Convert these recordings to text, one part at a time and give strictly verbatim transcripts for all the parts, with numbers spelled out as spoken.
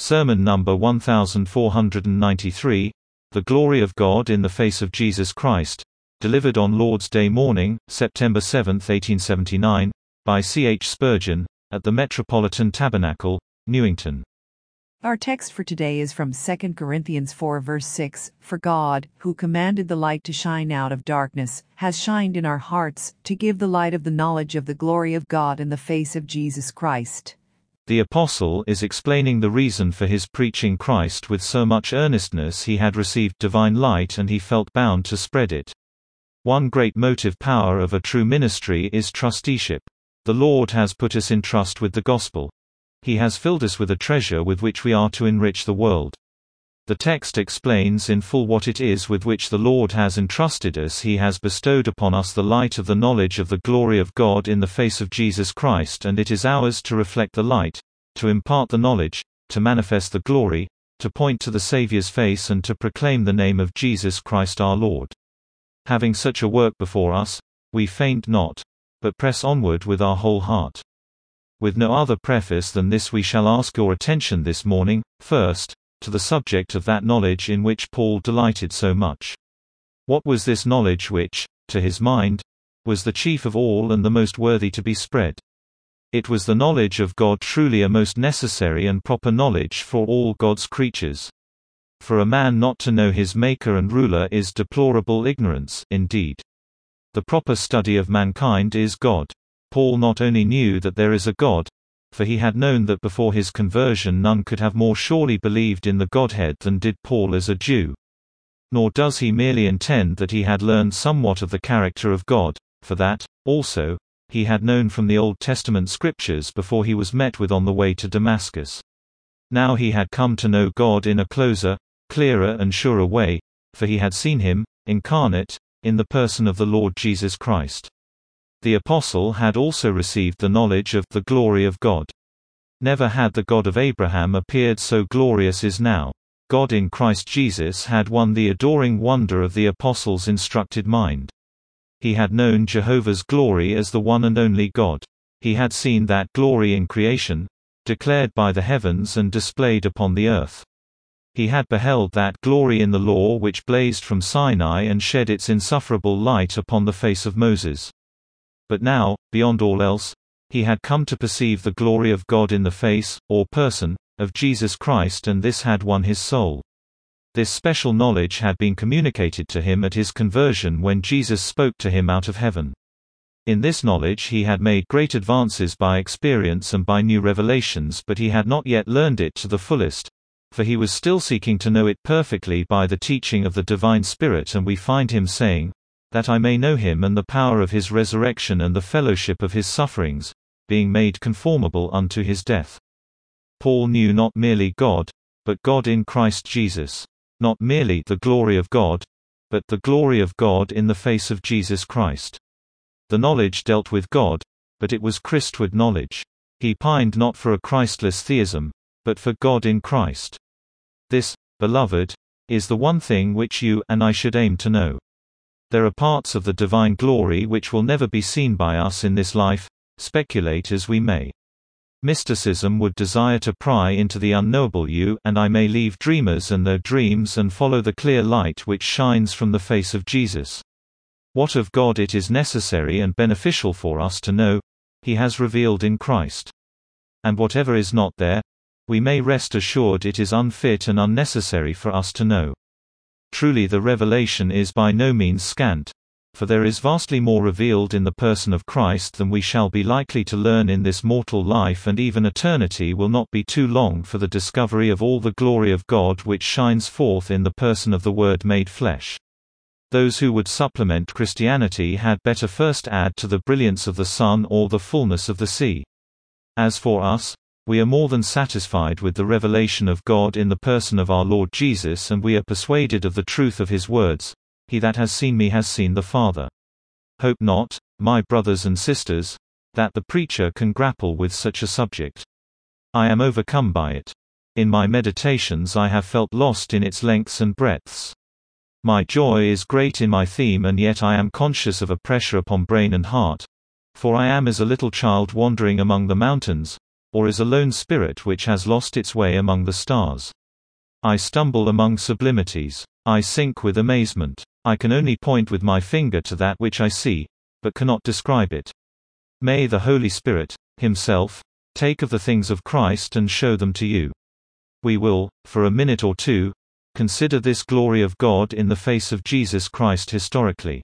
Sermon number one thousand four hundred ninety-three, The Glory of God in the Face of Jesus Christ, delivered on Lord's Day morning, September seventh, eighteen seventy-nine, by C H Spurgeon, at the Metropolitan Tabernacle, Newington. Our text for today is from Second Corinthians four verse six, For God, who commanded the light to shine out of darkness, has shined in our hearts, to give the light of the knowledge of the glory of God in the face of Jesus Christ. The Apostle is explaining the reason for his preaching Christ with so much earnestness. He had received divine light and he felt bound to spread it. One great motive power of a true ministry is trusteeship. The Lord has put us in trust with the gospel. He has filled us with a treasure with which we are to enrich the world. The text explains in full what it is with which the Lord has entrusted us. He has bestowed upon us the light of the knowledge of the glory of God in the face of Jesus Christ, and it is ours to reflect the light, to impart the knowledge, to manifest the glory, to point to the Saviour's face and to proclaim the name of Jesus Christ our Lord. Having such a work before us, we faint not, but press onward with our whole heart. With no other preface than this, we shall ask your attention this morning, first, to the subject of that knowledge in which Paul delighted so much. What was this knowledge which, to his mind, was the chief of all and the most worthy to be spread? It was the knowledge of God, truly a most necessary and proper knowledge for all God's creatures. For a man not to know his Maker and Ruler is deplorable ignorance, indeed. The proper study of mankind is God. Paul not only knew that there is a God, for he had known that before his conversion none could have more surely believed in the Godhead than did Paul as a Jew. Nor does he merely intend that he had learned somewhat of the character of God, for that, also, he had known from the Old Testament scriptures before he was met with on the way to Damascus. Now he had come to know God in a closer, clearer and surer way, for he had seen him, incarnate, in the person of the Lord Jesus Christ. The Apostle had also received the knowledge of the glory of God. Never had the God of Abraham appeared so glorious as now. God in Christ Jesus had won the adoring wonder of the Apostle's instructed mind. He had known Jehovah's glory as the one and only God. He had seen that glory in creation, declared by the heavens and displayed upon the earth. He had beheld that glory in the law which blazed from Sinai and shed its insufferable light upon the face of Moses. But now, beyond all else, he had come to perceive the glory of God in the face, or person, of Jesus Christ, and this had won his soul. This special knowledge had been communicated to him at his conversion when Jesus spoke to him out of heaven. In this knowledge he had made great advances by experience and by new revelations, but he had not yet learned it to the fullest, for he was still seeking to know it perfectly by the teaching of the divine Spirit, and we find him saying, that I may know him and the power of his resurrection and the fellowship of his sufferings, being made conformable unto his death. Paul knew not merely God, but God in Christ Jesus. Not merely the glory of God, but the glory of God in the face of Jesus Christ. The knowledge dealt with God, but it was Christward knowledge. He pined not for a Christless theism, but for God in Christ. This, beloved, is the one thing which you and I should aim to know. There are parts of the divine glory which will never be seen by us in this life, speculate as we may. Mysticism would desire to pry into the unknowable. You and I may leave dreamers and their dreams and follow the clear light which shines from the face of Jesus. What of God it is necessary and beneficial for us to know, he has revealed in Christ. And whatever is not there, we may rest assured it is unfit and unnecessary for us to know. Truly the revelation is by no means scant, for there is vastly more revealed in the person of Christ than we shall be likely to learn in this mortal life, and even eternity will not be too long for the discovery of all the glory of God which shines forth in the person of the Word made flesh. Those who would supplement Christianity had better first add to the brilliance of the sun or the fullness of the sea. As for us, we are more than satisfied with the revelation of God in the person of our Lord Jesus, and we are persuaded of the truth of his words, he that has seen me has seen the Father. Hope not, my brothers and sisters, that the preacher can grapple with such a subject. I am overcome by it. In my meditations I have felt lost in its lengths and breadths. My joy is great in my theme, and yet I am conscious of a pressure upon brain and heart, for I am as a little child wandering among the mountains, or as a lone spirit which has lost its way among the stars. I stumble among sublimities. I sink with amazement. I can only point with my finger to that which I see, but cannot describe it. May the Holy Spirit, Himself, take of the things of Christ and show them to you. We will, for a minute or two, consider this glory of God in the face of Jesus Christ historically.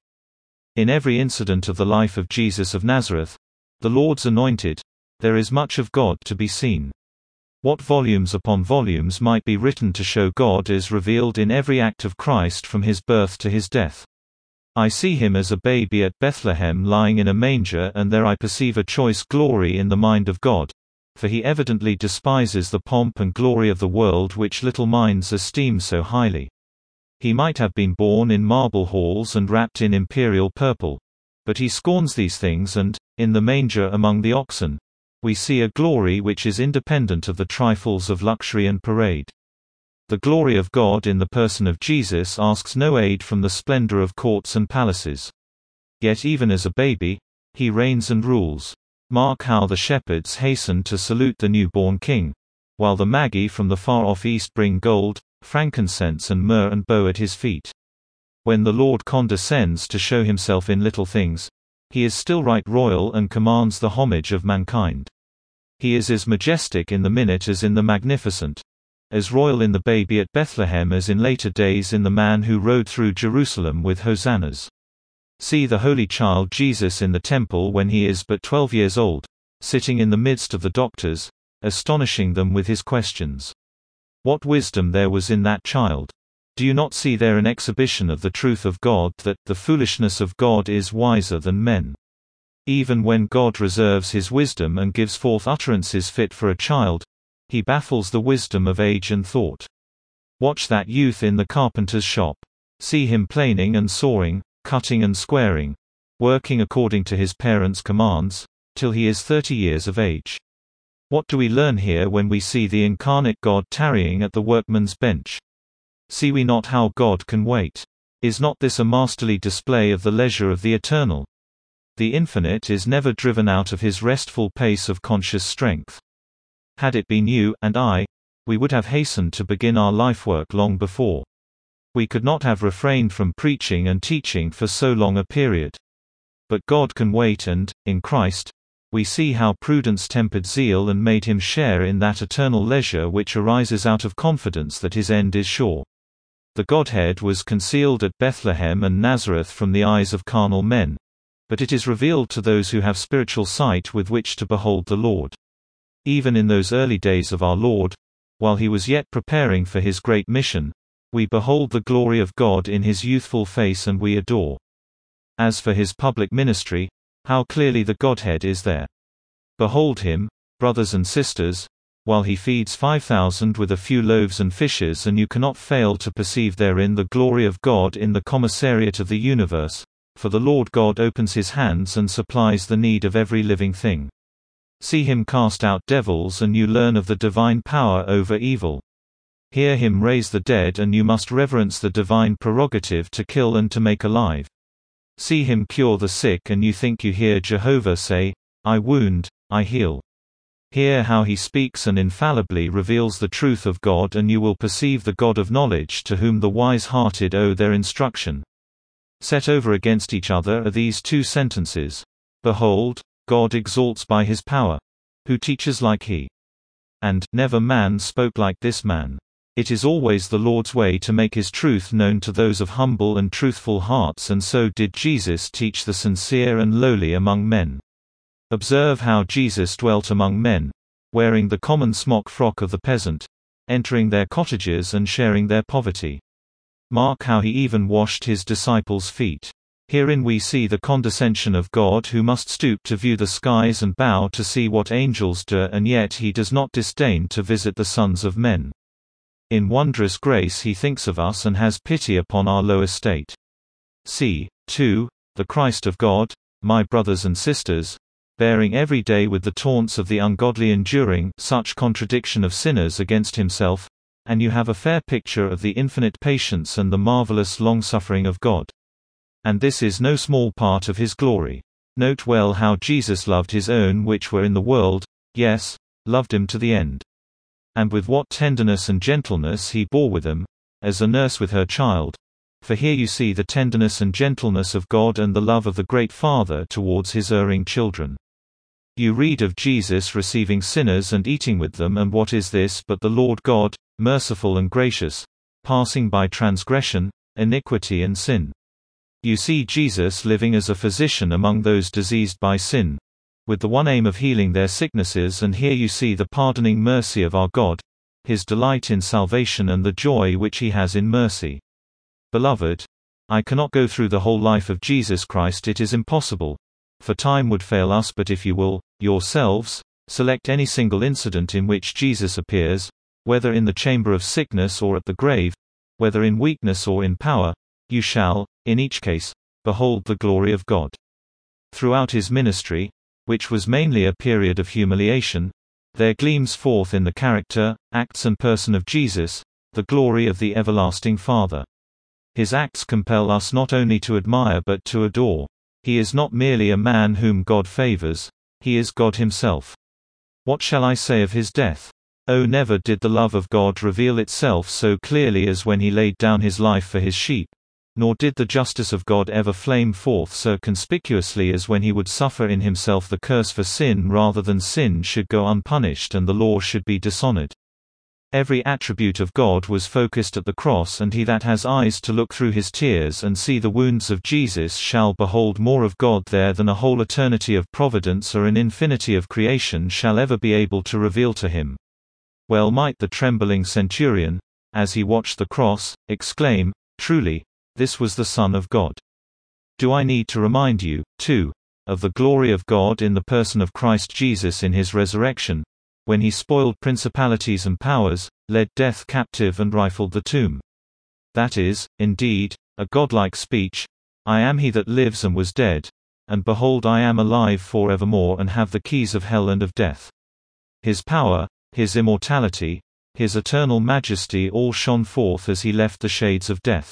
In every incident of the life of Jesus of Nazareth, the Lord's anointed, there is much of God to be seen. What volumes upon volumes might be written to show God is revealed in every act of Christ from His birth to His death. I see Him as a baby at Bethlehem lying in a manger, and there I perceive a choice glory in the mind of God, for He evidently despises the pomp and glory of the world which little minds esteem so highly. He might have been born in marble halls and wrapped in imperial purple, but He scorns these things, and, in the manger among the oxen, we see a glory which is independent of the trifles of luxury and parade. The glory of God in the person of Jesus asks no aid from the splendor of courts and palaces. Yet even as a baby, He reigns and rules. Mark how the shepherds hasten to salute the newborn King, while the Magi from the far-off east bring gold, frankincense and myrrh and bow at His feet. When the Lord condescends to show Himself in little things, He is still right royal and commands the homage of mankind. He is as majestic in the minute as in the magnificent, as royal in the baby at Bethlehem as in later days in the man who rode through Jerusalem with hosannas. See the holy child Jesus in the temple when He is but twelve years old, sitting in the midst of the doctors, astonishing them with His questions. What wisdom there was in that child! Do you not see there an exhibition of the truth of God, that the foolishness of God is wiser than men? Even when God reserves His wisdom and gives forth utterances fit for a child, He baffles the wisdom of age and thought. Watch that youth in the carpenter's shop. See him planing and sawing, cutting and squaring, working according to his parents' commands, till he is thirty years of age. What do we learn here when we see the incarnate God tarrying at the workman's bench? See we not how God can wait? Is not this a masterly display of the leisure of the eternal? The infinite is never driven out of His restful pace of conscious strength. Had it been you and I, we would have hastened to begin our lifework long before. We could not have refrained from preaching and teaching for so long a period. But God can wait, and, in Christ, we see how prudence tempered zeal and made Him share in that eternal leisure which arises out of confidence that His end is sure. The Godhead was concealed at Bethlehem and Nazareth from the eyes of carnal men, but it is revealed to those who have spiritual sight with which to behold the Lord. Even in those early days of our Lord, while He was yet preparing for His great mission, we behold the glory of God in His youthful face and we adore. As for His public ministry, how clearly the Godhead is there. Behold Him, brothers and sisters, while He feeds five thousand with a few loaves and fishes, and you cannot fail to perceive therein the glory of God in the commissariat of the universe, for the Lord God opens His hands and supplies the need of every living thing. See Him cast out devils and you learn of the divine power over evil. Hear Him raise the dead and you must reverence the divine prerogative to kill and to make alive. See Him cure the sick and you think you hear Jehovah say, I wound, I heal. Hear how He speaks and infallibly reveals the truth of God, and you will perceive the God of knowledge to whom the wise-hearted owe their instruction. Set over against each other are these two sentences. Behold, God exalts by His power. Who teaches like He? And, never man spoke like this man. It is always the Lord's way to make His truth known to those of humble and truthful hearts, and so did Jesus teach the sincere and lowly among men. Observe how Jesus dwelt among men, wearing the common smock frock of the peasant, entering their cottages and sharing their poverty. Mark how He even washed His disciples' feet. Herein we see the condescension of God, who must stoop to view the skies and bow to see what angels do, and yet He does not disdain to visit the sons of men. In wondrous grace He thinks of us and has pity upon our low estate. See, too, the Christ of God, my brothers and sisters, bearing every day with the taunts of the ungodly, enduring such contradiction of sinners against Himself, and you have a fair picture of the infinite patience and the marvelous long-suffering of God. And this is no small part of His glory. Note well how Jesus loved His own which were in the world, yes, loved him to the end. And with what tenderness and gentleness he bore with them, as a nurse with her child. For here you see the tenderness and gentleness of God and the love of the great Father towards his erring children. You read of Jesus receiving sinners and eating with them, and what is this but the Lord God, merciful and gracious, passing by transgression, iniquity and sin? You see Jesus living as a physician among those diseased by sin, with the one aim of healing their sicknesses, and here you see the pardoning mercy of our God, his delight in salvation and the joy which he has in mercy. Beloved, I cannot go through the whole life of Jesus Christ, it is impossible, for time would fail us, but if you will, yourselves, select any single incident in which Jesus appears, whether in the chamber of sickness or at the grave, whether in weakness or in power, you shall, in each case, behold the glory of God. Throughout his ministry, which was mainly a period of humiliation, there gleams forth in the character, acts and person of Jesus, the glory of the everlasting Father. His acts compel us not only to admire but to adore. He is not merely a man whom God favors, he is God himself. What shall I say of his death? Oh, never did the love of God reveal itself so clearly as when he laid down his life for his sheep, nor did the justice of God ever flame forth so conspicuously as when he would suffer in himself the curse for sin rather than sin should go unpunished and the law should be dishonored. Every attribute of God was focused at the cross, and he that has eyes to look through his tears and see the wounds of Jesus shall behold more of God there than a whole eternity of providence or an infinity of creation shall ever be able to reveal to him. Well might the trembling centurion, as he watched the cross, exclaim, "Truly, this was the Son of God." Do I need to remind you, too, of the glory of God in the person of Christ Jesus in his resurrection, when he spoiled principalities and powers, led death captive and rifled the tomb? That is, indeed, a godlike speech, "I am he that lives and was dead, and behold I am alive for evermore and have the keys of hell and of death." His power, his immortality, his eternal majesty all shone forth as he left the shades of death.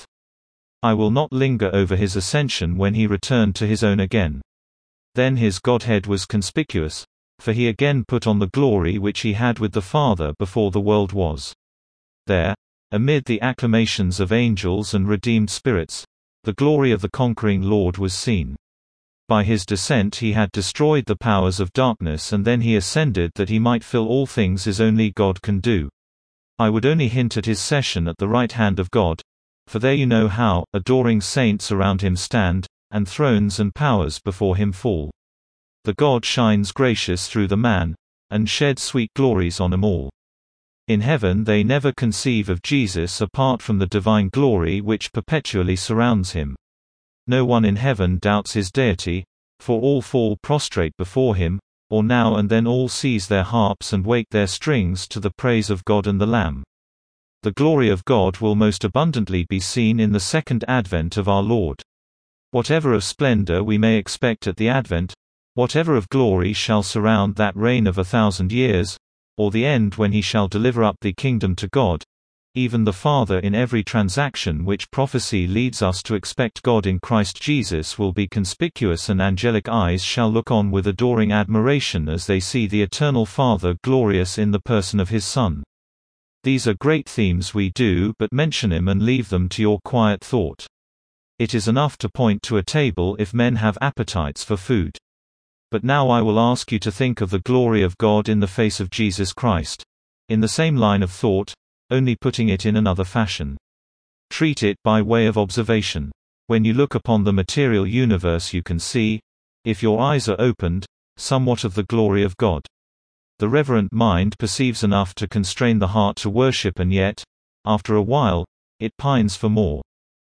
I will not linger over his ascension when he returned to his own again. Then his Godhead was conspicuous, for he again put on the glory which he had with the Father before the world was. There, amid the acclamations of angels and redeemed spirits, the glory of the conquering Lord was seen. By his descent he had destroyed the powers of darkness, and then he ascended that he might fill all things as only God can do. I would only hint at his session at the right hand of God, for there you know how adoring saints around him stand, and thrones and powers before him fall. The God shines gracious through the man, and sheds sweet glories on 'em all. In heaven they never conceive of Jesus apart from the divine glory which perpetually surrounds him. No one in heaven doubts his deity, for all fall prostrate before him, or now and then all seize their harps and wake their strings to the praise of God and the Lamb. The glory of God will most abundantly be seen in the second advent of our Lord. Whatever of splendor we may expect at the advent, whatever of glory shall surround that reign of a thousand years, or the end when he shall deliver up the kingdom to God, even the Father in every transaction which prophecy leads us to expect God in Christ Jesus will be conspicuous, and angelic eyes shall look on with adoring admiration as they see the eternal Father glorious in the person of his Son. These are great themes, we do but mention him and leave them to your quiet thought. It is enough to point to a table if men have appetites for food. But now I will ask you to think of the glory of God in the face of Jesus Christ, in the same line of thought, only putting it in another fashion. Treat it by way of observation. When you look upon the material universe you can see, if your eyes are opened, somewhat of the glory of God. The reverent mind perceives enough to constrain the heart to worship, and yet, after a while, it pines for more.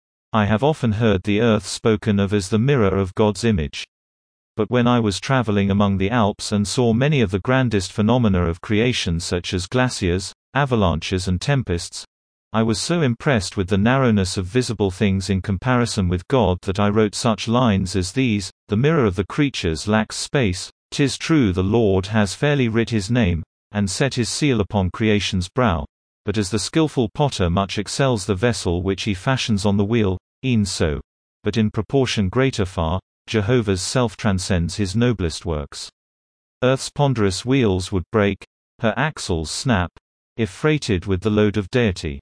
I have often heard the earth spoken of as the mirror of God's image. But when I was traveling among the Alps and saw many of the grandest phenomena of creation such as glaciers, avalanches and tempests, I was so impressed with the narrowness of visible things in comparison with God that I wrote such lines as these: "The mirror of the creatures lacks space, 'tis true the Lord has fairly writ his name, and set his seal upon creation's brow, but as the skilful potter much excels the vessel which he fashions on the wheel, e'en so, but in proportion greater far, Jehovah's self transcends his noblest works. Earth's ponderous wheels would break, her axles snap, if freighted with the load of deity.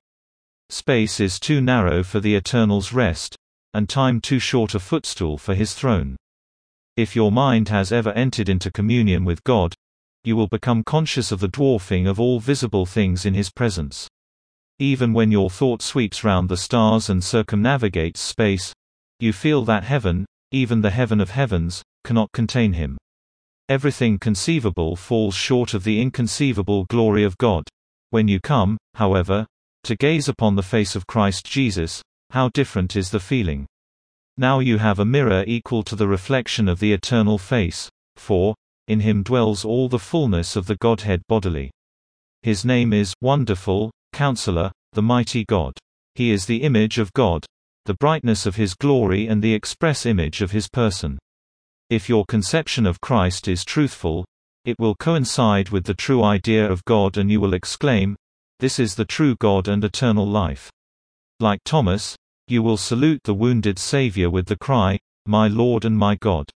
Space is too narrow for the Eternal's rest, and time too short a footstool for his throne. If your mind has ever entered into communion with God, you will become conscious of the dwarfing of all visible things in his presence. Even when your thought sweeps round the stars and circumnavigates space, you feel that heaven, even the heaven of heavens, cannot contain him. Everything conceivable falls short of the inconceivable glory of God. When you come, however, to gaze upon the face of Christ Jesus, how different is the feeling. Now you have a mirror equal to the reflection of the eternal face, for, in him dwells all the fullness of the Godhead bodily. His name is Wonderful, Counselor, the Mighty God. He is the image of God, the brightness of his glory and the express image of his person. If your conception of Christ is truthful, it will coincide with the true idea of God and you will exclaim, "This is the true God and eternal life." Like Thomas, you will salute the wounded Savior with the cry, "My Lord and my God."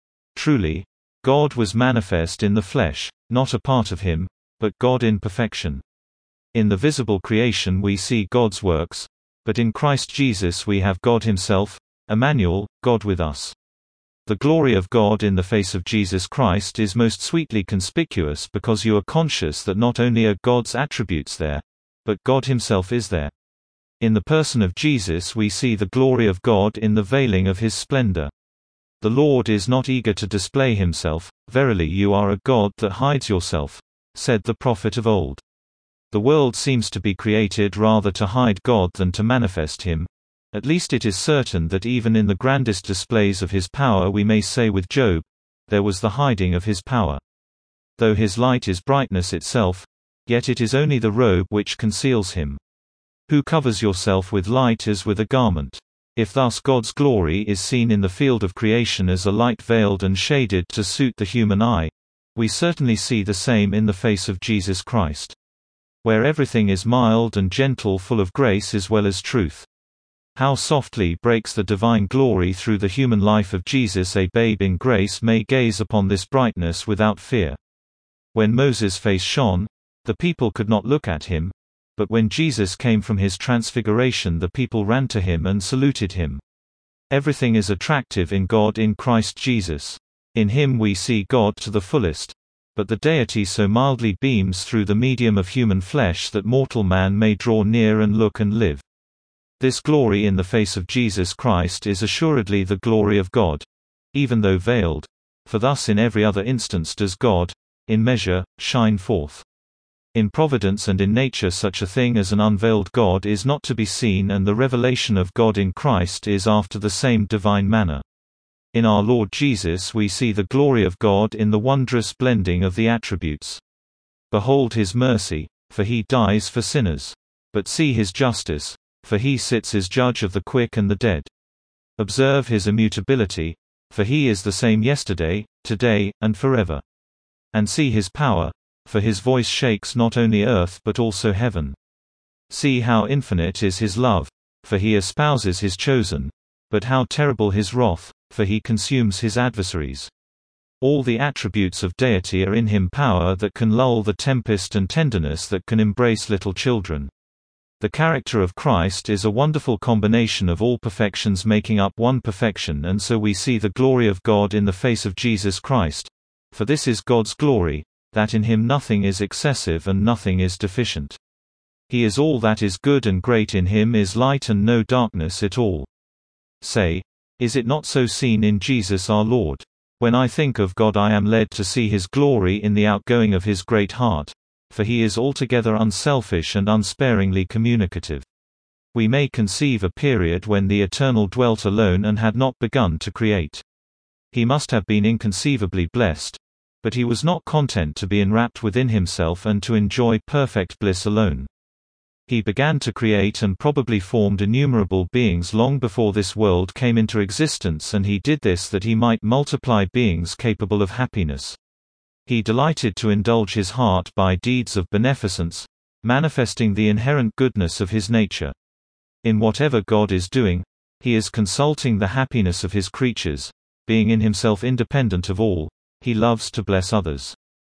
Truly, God was manifest in the flesh, not a part of him, but God in perfection. In the visible creation we see God's works, but in Christ Jesus we have God himself, Emmanuel, God with us. The glory of God in the face of Jesus Christ is most sweetly conspicuous because you are conscious that not only are God's attributes there, but God himself is there. In the person of Jesus we see the glory of God in the veiling of his splendor. The Lord is not eager to display himself, "Verily you are a God that hides yourself," said the prophet of old. The world seems to be created rather to hide God than to manifest him. At least it is certain that even in the grandest displays of his power we may say with Job, there was the hiding of his power. Though his light is brightness itself, yet it is only the robe which conceals him. Who covers yourself with light as with a garment? If thus God's glory is seen in the field of creation as a light veiled and shaded to suit the human eye, we certainly see the same in the face of Jesus Christ. Where everything is mild and gentle, full of grace as well as truth. How softly breaks the divine glory through the human life of Jesus. A babe in grace may gaze upon this brightness without fear. When Moses' face shone, the people could not look at him, but when Jesus came from his transfiguration the people ran to him and saluted him. Everything is attractive in God in Christ Jesus. In him we see God to the fullest, but the deity so mildly beams through the medium of human flesh that mortal man may draw near and look and live. This glory in the face of Jesus Christ is assuredly the glory of God, even though veiled, for thus in every other instance does God, in measure, shine forth. In providence and in nature such a thing as an unveiled God is not to be seen, and the revelation of God in Christ is after the same divine manner. In our Lord Jesus we see the glory of God in the wondrous blending of the attributes. Behold his mercy, for he dies for sinners. But see his justice, for he sits as judge of the quick and the dead. Observe his immutability, for he is the same yesterday, today, and forever. And see his power, for his voice shakes not only earth but also heaven. See how infinite is his love, for he espouses his chosen, but how terrible his wrath, for he consumes his adversaries. All the attributes of deity are in him, power that can lull the tempest and tenderness that can embrace little children. The character of Christ is a wonderful combination of all perfections making up one perfection, and so we see the glory of God in the face of Jesus Christ. For this is God's glory, that in him nothing is excessive and nothing is deficient. He is all that is good, and great in him is light and no darkness at all. Say, is it not so seen in Jesus our Lord? When I think of God I am led to see his glory in the outgoing of his great heart, for he is altogether unselfish and unsparingly communicative. We may conceive a period when the Eternal dwelt alone and had not begun to create. He must have been inconceivably blessed, but he was not content to be enwrapped within himself and to enjoy perfect bliss alone. He began to create and probably formed innumerable beings long before this world came into existence, and he did this that he might multiply beings capable of happiness. He delighted to indulge his heart by deeds of beneficence, manifesting the inherent goodness of his nature. In whatever God is doing, he is consulting the happiness of his creatures. Being in himself independent of all, he loves to bless others.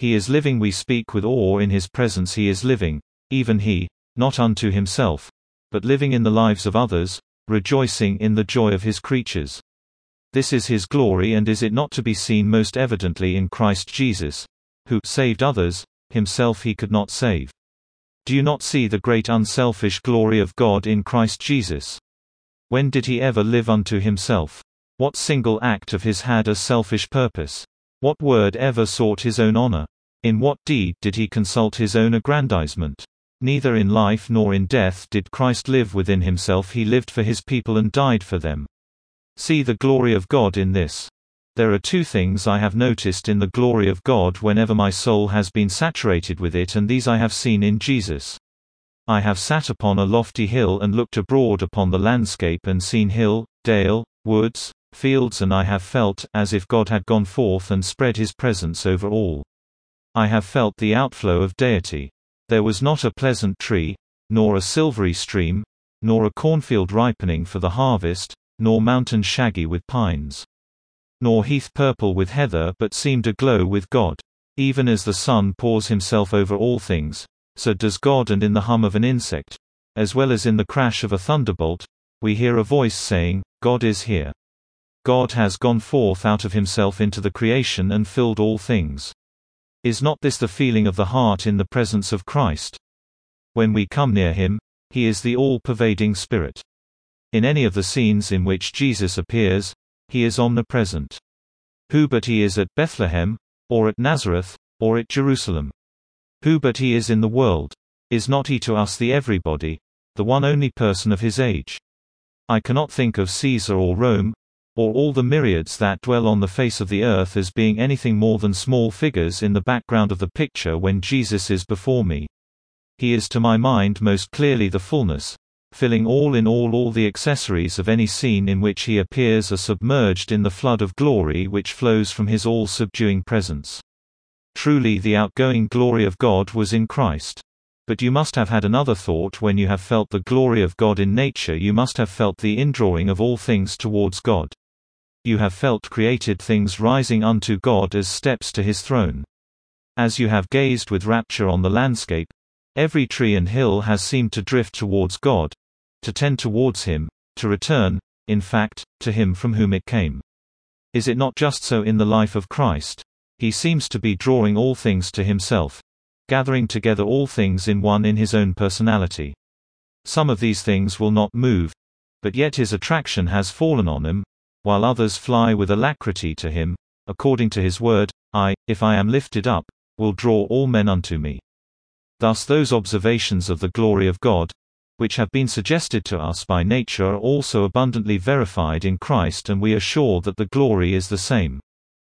He is living, we speak with awe in his presence. He is living, even he, not unto himself, but living in the lives of others, rejoicing in the joy of his creatures. This is his glory, and is it not to be seen most evidently in Christ Jesus, who saved others, himself he could not save? Do you not see the great unselfish glory of God in Christ Jesus? When did he ever live unto himself? What single act of his had a selfish purpose? What word ever sought his own honor? In what deed did he consult his own aggrandizement? Neither in life nor in death did Christ live within himself. He lived for his people and died for them. See the glory of God in this. There are two things I have noticed in the glory of God whenever my soul has been saturated with it, and these I have seen in Jesus. I have sat upon a lofty hill and looked abroad upon the landscape and seen hill, dale, woods, fields, and I have felt as if God had gone forth and spread his presence over all. I have felt the outflow of deity. There was not a pleasant tree, nor a silvery stream, nor a cornfield ripening for the harvest, nor mountain shaggy with pines, nor heath purple with heather, but seemed aglow with God. Even as the sun pours himself over all things, so does God, and in the hum of an insect, as well as in the crash of a thunderbolt, we hear a voice saying, God is here. God has gone forth out of himself into the creation and filled all things. Is not this the feeling of the heart in the presence of Christ? When we come near him, he is the all-pervading Spirit. In any of the scenes in which Jesus appears, he is omnipresent. Who but he is at Bethlehem, or at Nazareth, or at Jerusalem? Who but he is in the world? Is not he to us the everybody, the one only person of his age? I cannot think of Caesar or Rome, or all the myriads that dwell on the face of the earth as being anything more than small figures in the background of the picture when Jesus is before me. He is to my mind most clearly the fullness, filling all in all. All the accessories of any scene in which he appears are submerged in the flood of glory which flows from his all-subduing presence. Truly the outgoing glory of God was in Christ. But you must have had another thought when you have felt the glory of God in nature. You must have felt the indrawing of all things towards God. You have felt created things rising unto God as steps to his throne. As you have gazed with rapture on the landscape, every tree and hill has seemed to drift towards God, to tend towards him, to return, in fact, to him from whom it came. Is it not just so in the life of Christ? He seems to be drawing all things to himself, gathering together all things in one in his own personality. Some of these things will not move, but yet his attraction has fallen on them, while others fly with alacrity to him, according to his word, I, if I am lifted up, will draw all men unto me. Thus those observations of the glory of God, which have been suggested to us by nature, are also abundantly verified in Christ, and we are sure that the glory is the same.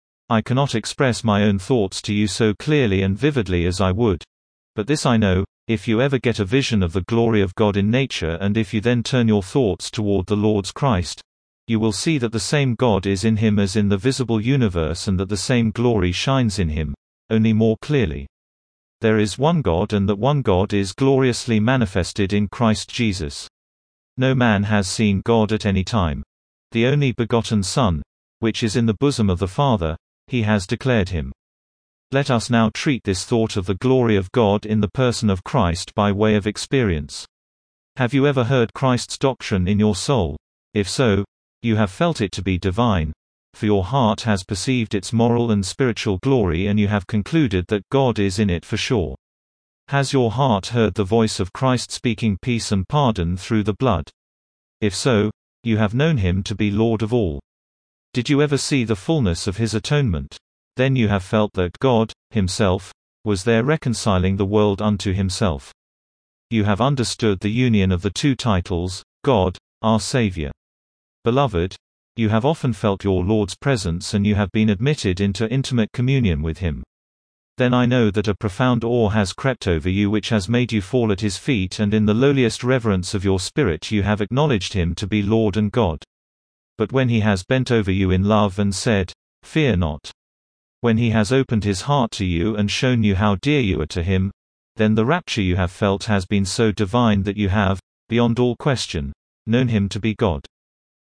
I cannot express my own thoughts to you so clearly and vividly as I would. But this I know, if you ever get a vision of the glory of God in nature, and if you then turn your thoughts toward the Lord's Christ, you will see that the same God is in him as in the visible universe, and that the same glory shines in him, only more clearly. There is one God, and that one God is gloriously manifested in Christ Jesus. No man has seen God at any time. The only begotten Son, which is in the bosom of the Father, he has declared him. Let us now treat this thought of the glory of God in the person of Christ by way of experience. Have you ever heard Christ's doctrine in your soul? If so, you have felt it to be divine, for your heart has perceived its moral and spiritual glory, and you have concluded that God is in it for sure. Has your heart heard the voice of Christ speaking peace and pardon through the blood? If so, you have known him to be Lord of all. Did you ever see the fullness of his atonement? Then you have felt that God, himself, was there reconciling the world unto himself. You have understood the union of the two titles, God, our Savior. Beloved, you have often felt your Lord's presence, and you have been admitted into intimate communion with him. Then I know that a profound awe has crept over you which has made you fall at his feet, and in the lowliest reverence of your spirit you have acknowledged him to be Lord and God. But when he has bent over you in love and said, "Fear not," when he has opened his heart to you and shown you how dear you are to him, then the rapture you have felt has been so divine that you have, beyond all question, known him to be God.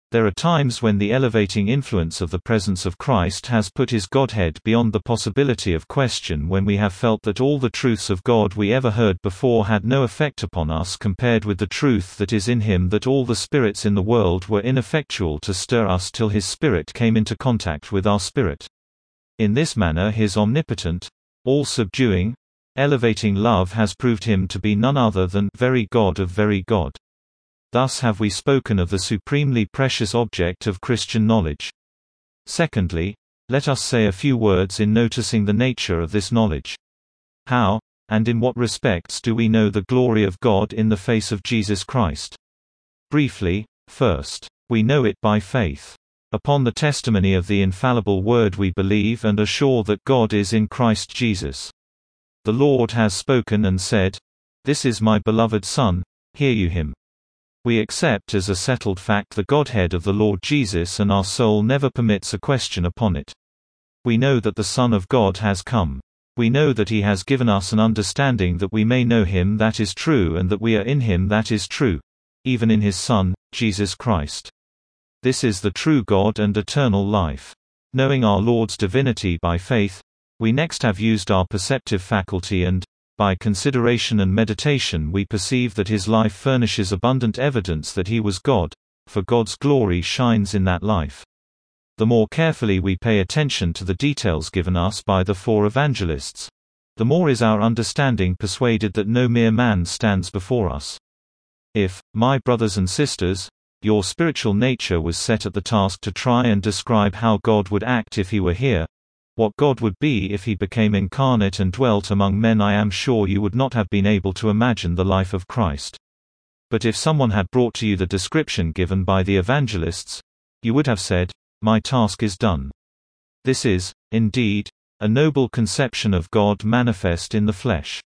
There are times when the elevating influence of the presence of Christ has put his Godhead beyond the possibility of question, when we have felt that all the truths of God we ever heard before had no effect upon us compared with the truth that is in him, that all the spirits in the world were ineffectual to stir us till his Spirit came into contact with our spirit. In this manner his omnipotent, all-subduing, elevating love has proved him to be none other than very God of very God. Thus have we spoken of the supremely precious object of Christian knowledge. Secondly, let us say a few words in noticing the nature of this knowledge. How, and in what respects do we know the glory of God in the face of Jesus Christ? Briefly, first, we know it by faith. Upon the testimony of the infallible Word we believe and are sure that God is in Christ Jesus. The Lord has spoken and said, "This is my beloved Son, hear you him." We accept as a settled fact the Godhead of the Lord Jesus, and our soul never permits a question upon it. We know that the Son of God has come. We know that he has given us an understanding that we may know him that is true, and that we are in him that is true, even in his Son, Jesus Christ. This is the true God and eternal life. Knowing our Lord's divinity by faith, we next have used our perceptive faculty, and, by consideration and meditation, we perceive that his life furnishes abundant evidence that he was God, for God's glory shines in that life. The more carefully we pay attention to the details given us by the four evangelists, the more is our understanding persuaded that no mere man stands before us. If, my brothers and sisters, your spiritual nature was set at the task to try and describe how God would act if he were here, what God would be if he became incarnate and dwelt among men, I am sure you would not have been able to imagine the life of Christ. But if someone had brought to you the description given by the evangelists, you would have said, "My task is done." This is, indeed, a noble conception of God manifest in the flesh.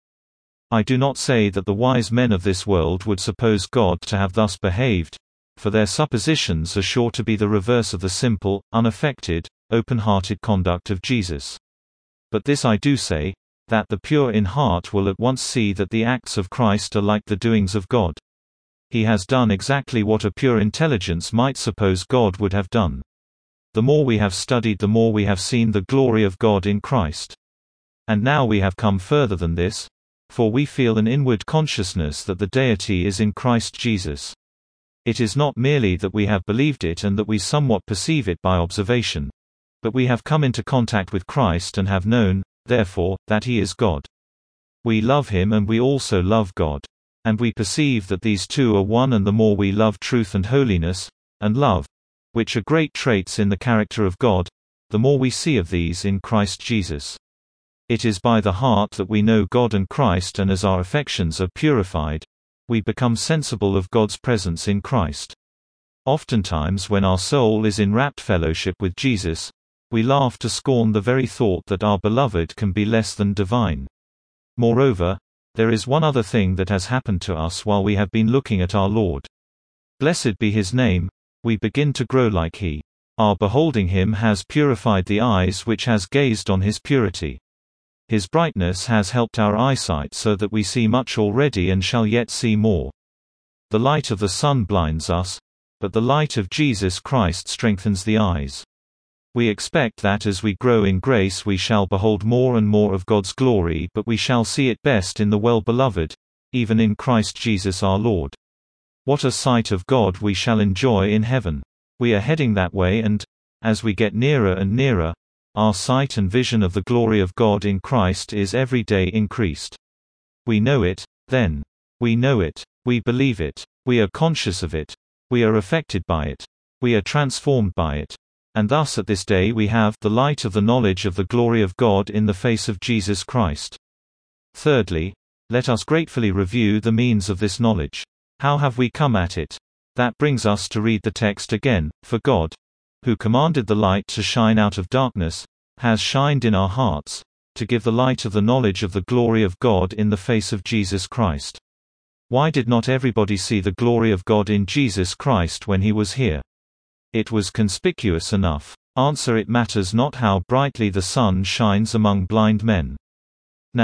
I do not say that the wise men of this world would suppose God to have thus behaved, for their suppositions are sure to be the reverse of the simple, unaffected, open-hearted conduct of Jesus. But this I do say, that the pure in heart will at once see that the acts of Christ are like the doings of God. He has done exactly what a pure intelligence might suppose God would have done. The more we have studied, the more we have seen the glory of God in Christ. And now we have come further than this, for we feel an inward consciousness that the deity is in Christ Jesus. It is not merely that we have believed it and that we somewhat perceive it by observation, but we have come into contact with Christ and have known, therefore, that he is God. We love him and we also love God. And we perceive that these two are one, and the more we love truth and holiness, and love, which are great traits in the character of God, the more we see of these in Christ Jesus. It is by the heart that we know God and Christ, and as our affections are purified, we become sensible of God's presence in Christ. Oftentimes when our soul is in rapt fellowship with Jesus, we laugh to scorn the very thought that our beloved can be less than divine. Moreover, there is one other thing that has happened to us while we have been looking at our Lord. Blessed be his name, we begin to grow like he. Our beholding him has purified the eyes which has gazed on his purity. His brightness has helped our eyesight so that we see much already and shall yet see more. The light of the sun blinds us, but the light of Jesus Christ strengthens the eyes. We expect that as we grow in grace we shall behold more and more of God's glory, but we shall see it best in the well-beloved, even in Christ Jesus our Lord. What a sight of God we shall enjoy in heaven! We are heading that way, and, as we get nearer and nearer, our sight and vision of the glory of God in Christ is every day increased. We know it, then. We know it. We believe it. We are conscious of it. We are affected by it. We are transformed by it. And thus at this day we have the light of the knowledge of the glory of God in the face of Jesus Christ. Thirdly, let us gratefully review the means of this knowledge. How have we come at it? That brings us to read the text again. For God, who commanded the light to shine out of darkness, has shined in our hearts, to give the light of the knowledge of the glory of God in the face of Jesus Christ. Why did not everybody see the glory of God in Jesus Christ when he was here? It was conspicuous enough. Answer: it matters not how brightly the sun shines among blind men. Now,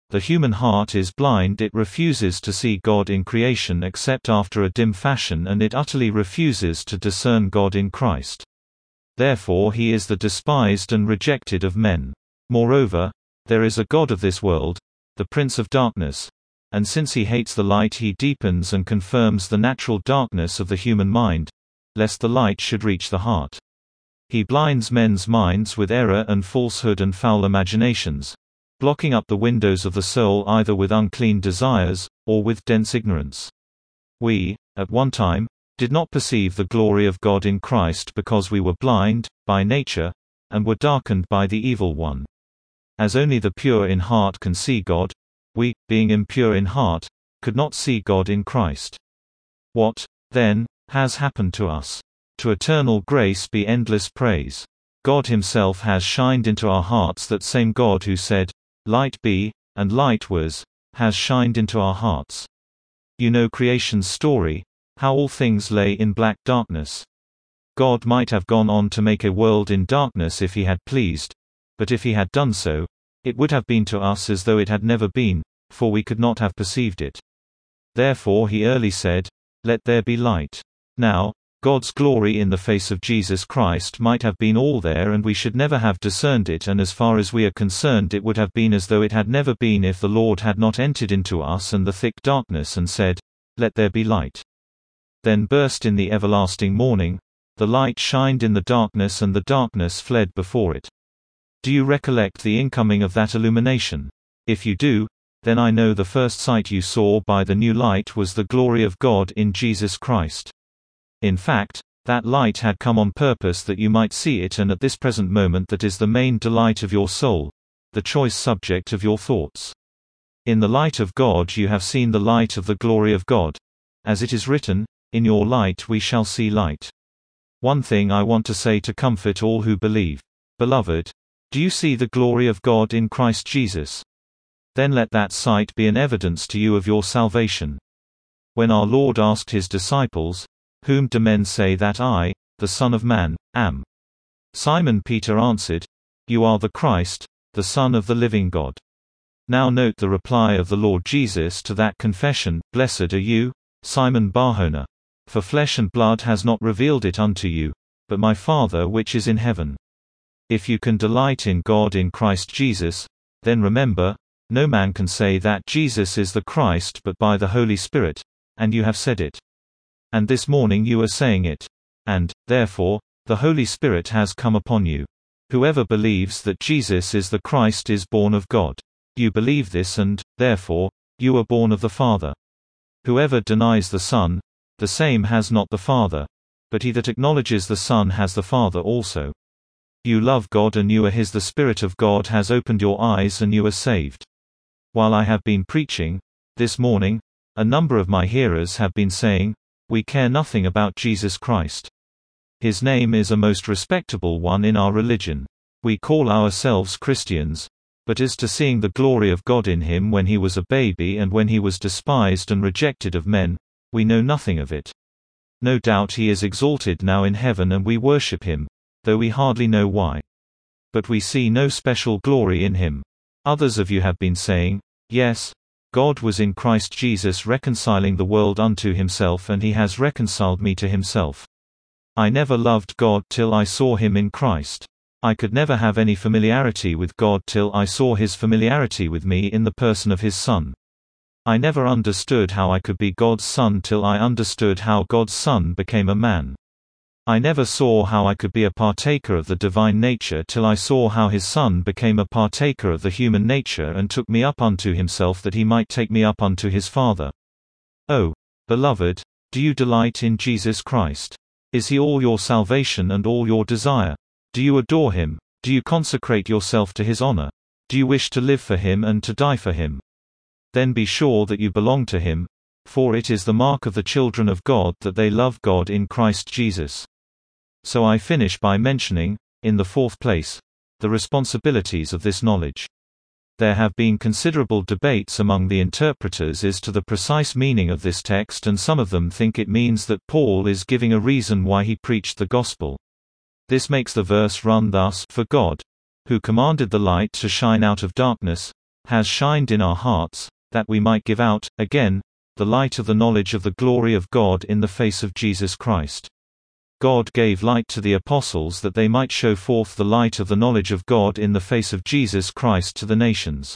The human heart is blind, it refuses to see God in creation except after a dim fashion, and it utterly refuses to discern God in Christ. Therefore he is the despised and rejected of men. Moreover, there is a god of this world, the prince of darkness, and since he hates the light, he deepens and confirms the natural darkness of the human mind, lest the light should reach the heart. He blinds men's minds with error and falsehood and foul imaginations, blocking up the windows of the soul either with unclean desires, or with dense ignorance. We, at one time, did not perceive the glory of God in Christ because we were blind, by nature, and were darkened by the evil one. As only the pure in heart can see God, we, being impure in heart, could not see God in Christ. What, then, has happened to us? To eternal grace be endless praise. God himself has shined into our hearts. That same God who said, "Light be," and light was, has shined into our hearts. You know creation's story, how all things lay in black darkness. God might have gone on to make a world in darkness if he had pleased, but if he had done so, it would have been to us as though it had never been, for we could not have perceived it. Therefore he early said, "Let there be light." Now, God's glory in the face of Jesus Christ might have been all there and we should never have discerned it, and as far as we are concerned it would have been as though it had never been if the Lord had not entered into us and the thick darkness and said, "Let there be light." Then burst in the everlasting morning, the light shined in the darkness and the darkness fled before it. Do you recollect the incoming of that illumination? If you do, then I know the first sight you saw by the new light was the glory of God in Jesus Christ. In fact, that light had come on purpose that you might see it, and at this present moment that is the main delight of your soul, the choice subject of your thoughts. In the light of God you have seen the light of the glory of God. As it is written, "In your light we shall see light." One thing I want to say to comfort all who believe. Beloved, do you see the glory of God in Christ Jesus? Then let that sight be an evidence to you of your salvation. When our Lord asked his disciples, "Whom do men say that I, the Son of Man, am?" Simon Peter answered, "You are the Christ, the Son of the living God." Now note the reply of the Lord Jesus to that confession, "Blessed are you, Simon Bar-Jonah, for flesh and blood has not revealed it unto you, but my Father which is in heaven." If you can delight in God in Christ Jesus, then remember, no man can say that Jesus is the Christ but by the Holy Spirit, and you have said it. And this morning you are saying it. And, therefore, the Holy Spirit has come upon you. Whoever believes that Jesus is the Christ is born of God. You believe this and, therefore, you are born of the Father. Whoever denies the Son, the same has not the Father, but he that acknowledges the Son has the Father also. You love God and you are his. The Spirit of God has opened your eyes and you are saved. While I have been preaching, this morning, a number of my hearers have been saying, "We care nothing about Jesus Christ. His name is a most respectable one in our religion. We call ourselves Christians, but as to seeing the glory of God in him when he was a baby and when he was despised and rejected of men, we know nothing of it. No doubt he is exalted now in heaven and we worship him, though we hardly know why. But we see no special glory in him." Others of you have been saying, "Yes, God was in Christ Jesus reconciling the world unto himself, and he has reconciled me to himself. I never loved God till I saw him in Christ. I could never have any familiarity with God till I saw his familiarity with me in the person of his Son. I never understood how I could be God's son till I understood how God's Son became a man. I never saw how I could be a partaker of the divine nature till I saw how his Son became a partaker of the human nature and took me up unto himself that he might take me up unto his Father. Oh, beloved, do you delight in Jesus Christ? Is he all your salvation and all your desire? Do you adore him? Do you consecrate yourself to his honor? Do you wish to live for him and to die for him? Then be sure that you belong to him, for it is the mark of the children of God that they love God in Christ Jesus. So I finish by mentioning, in the fourth place, the responsibilities of this knowledge. There have been considerable debates among the interpreters as to the precise meaning of this text, and some of them think it means that Paul is giving a reason why he preached the gospel. This makes the verse run thus, "For God, who commanded the light to shine out of darkness, has shined in our hearts, that we might give out, again, the light of the knowledge of the glory of God in the face of Jesus Christ. God gave light to the apostles that they might show forth the light of the knowledge of God in the face of Jesus Christ to the nations.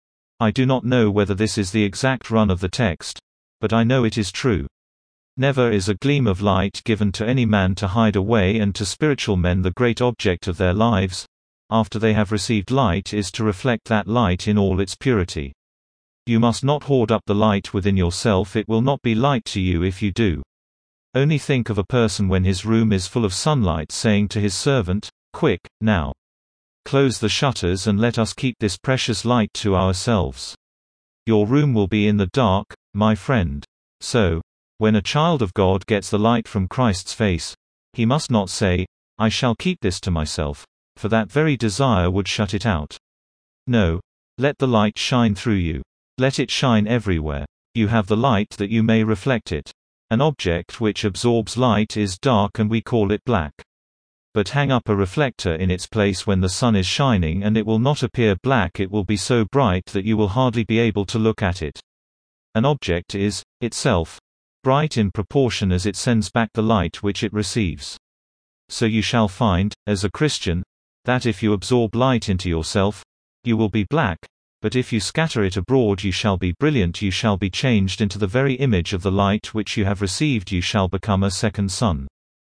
I do not know whether this is the exact run of the text, but I know it is true. Never is a gleam of light given to any man to hide away, and to spiritual men the great object of their lives, after they have received light, is to reflect that light in all its purity. You must not hoard up the light within yourself, it will not be light to you if you do. Only think of a person when his room is full of sunlight saying to his servant, "Quick, now. Close the shutters and let us keep this precious light to ourselves." Your room will be in the dark, my friend. So, when a child of God gets the light from Christ's face, he must not say, "I shall keep this to myself," for that very desire would shut it out. No, let the light shine through you. Let it shine everywhere. You have the light that you may reflect it. An object which absorbs light is dark and we call it black. But hang up a reflector in its place when the sun is shining and it will not appear black, it will be so bright that you will hardly be able to look at it. An object is, itself, bright in proportion as it sends back the light which it receives. So you shall find, as a Christian, that if you absorb light into yourself, you will be black. But if you scatter it abroad, you shall be brilliant, you shall be changed into the very image of the light which you have received, you shall become a second sun.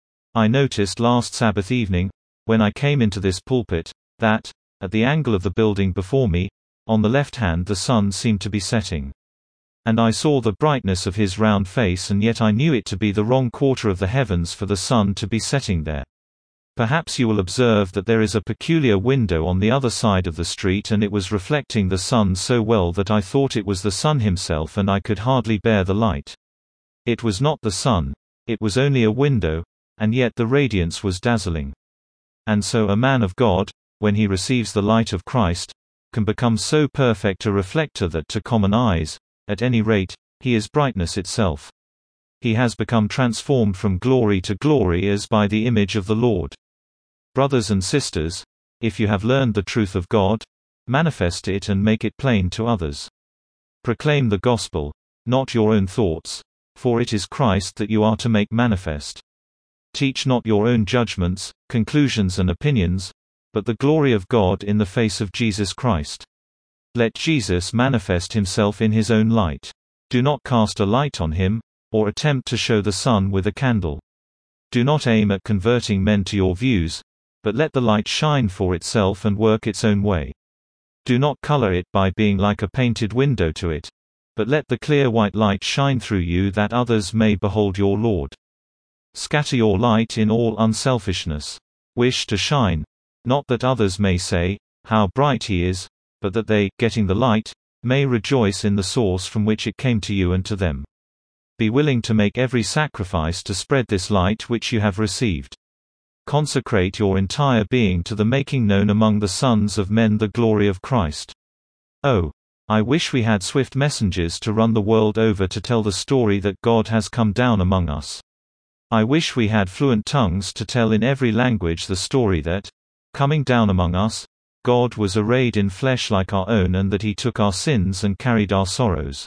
I noticed last Sabbath evening, when I came into this pulpit, that, at the angle of the building before me, on the left hand the sun seemed to be setting. And I saw the brightness of his round face, and yet I knew it to be the wrong quarter of the heavens for the sun to be setting there. Perhaps you will observe that there is a peculiar window on the other side of the street, and it was reflecting the sun so well that I thought it was the sun himself, and I could hardly bear the light. It was not the sun, it was only a window, and yet the radiance was dazzling. And so a man of God, when he receives the light of Christ, can become so perfect a reflector that to common eyes, at any rate, he is brightness itself. He has become transformed from glory to glory as by the image of the Lord. Brothers and sisters, if you have learned the truth of God, manifest it and make it plain to others. Proclaim the gospel, not your own thoughts, for it is Christ that you are to make manifest. Teach not your own judgments, conclusions and opinions, but the glory of God in the face of Jesus Christ. Let Jesus manifest himself in his own light. Do not cast a light on him, or attempt to show the sun with a candle. Do not aim at converting men to your views, but let the light shine for itself and work its own way. Do not color it by being like a painted window to it, but let the clear white light shine through you that others may behold your Lord. Scatter your light in all unselfishness. Wish to shine, not that others may say, "How bright he is," but that they, getting the light, may rejoice in the source from which it came to you and to them. Be willing to make every sacrifice to spread this light which you have received. Consecrate your entire being to the making known among the sons of men the glory of Christ. Oh, I wish we had swift messengers to run the world over to tell the story that God has come down among us. I wish we had fluent tongues to tell in every language the story that, coming down among us, God was arrayed in flesh like our own, and that he took our sins and carried our sorrows.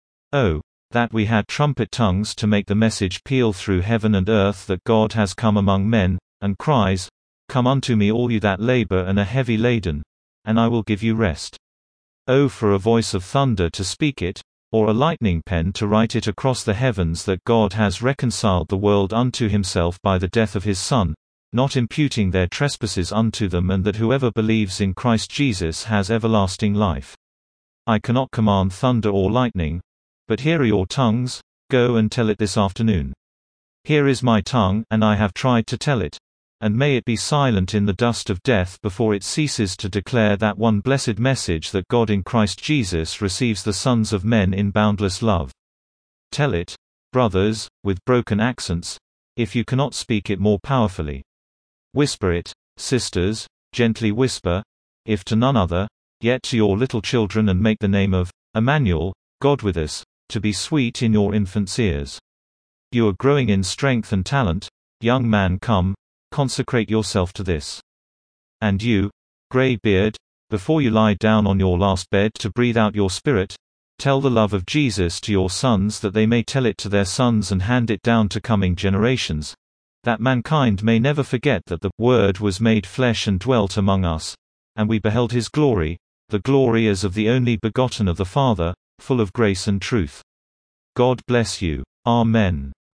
Oh, that we had trumpet tongues to make the message peal through heaven and earth that God has come among men, and cries, "Come unto me all you that labor and are heavy laden, and I will give you rest." Oh, for a voice of thunder to speak it, or a lightning pen to write it across the heavens, that God has reconciled the world unto himself by the death of his Son, not imputing their trespasses unto them, and that whoever believes in Christ Jesus has everlasting life. I cannot command thunder or lightning, but here are your tongues, go and tell it this afternoon. Here is my tongue, and I have tried to tell it, and may it be silent in the dust of death before it ceases to declare that one blessed message that God in Christ Jesus receives the sons of men in boundless love. Tell it, brothers, with broken accents, if you cannot speak it more powerfully. Whisper it, sisters, gently whisper, if to none other, yet to your little children, and make the name of Emmanuel, God with us, to be sweet in your infants' ears. You are growing in strength and talent, young man, come, consecrate yourself to this. And you, gray beard, Before you lie down on your last bed to breathe out your spirit, tell the love of Jesus to your sons that they may tell it to their sons and hand it down to coming generations, that mankind may never forget that the Word was made flesh and dwelt among us, and we beheld his glory, the glory as of the only begotten of the Father, full of grace and truth. God bless you. Amen.